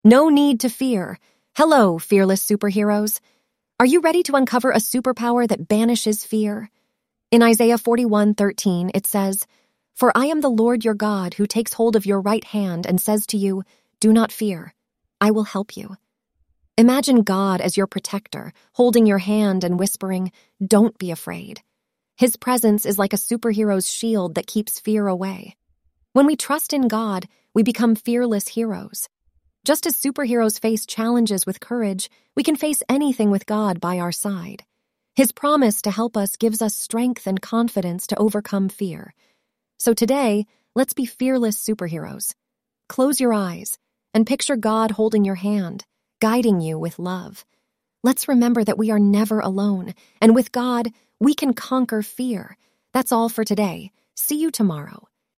No need to fear. Hello, fearless superheroes. Are you ready to uncover a superpower that banishes fear? In Isaiah 41:13, it says, "For I am the Lord your God who takes hold of your right hand and says to you, 'Do not fear. I will help you.'" Imagine God as your protector, holding your hand and whispering, "Don't be afraid." His presence is like a superhero's shield that keeps fear away. When we trust in God, we become fearless heroes. Just as superheroes face challenges with courage, we can face anything with God by our side. His promise to help us gives us strength and confidence to overcome fear. So today, let's be fearless superheroes. Close your eyes and picture God holding your hand, guiding you with love. Let's remember that we are never alone, and with God, we can conquer fear. That's all for today. See you tomorrow.